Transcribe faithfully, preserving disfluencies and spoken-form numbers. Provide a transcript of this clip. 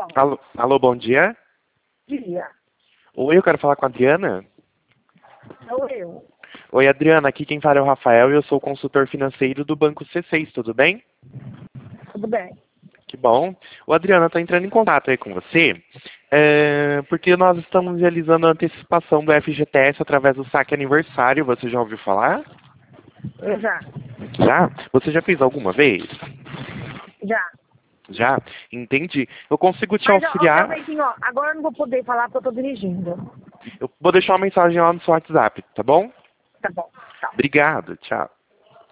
Alô, alô, bom dia. Dia. Oi, eu quero falar com a Adriana. Sou eu. Oi, Adriana, aqui quem fala é o Rafael e eu sou consultor financeiro do Banco C seis, tudo bem? Tudo bem? Que bom. O Adriana, está entrando em contato aí com você, é, porque nós estamos realizando a antecipação do F G T S através do saque aniversário, você já ouviu falar? Eu já. Já? Você já fez alguma vez? Já. Já? Entendi. Eu consigo te Mas, ó, ó, auxiliar. realmente, ó, agora eu não vou poder falar porque eu tô dirigindo. Eu vou deixar uma mensagem lá no seu WhatsApp, tá bom? Tá bom. Tá. Obrigado, tchau.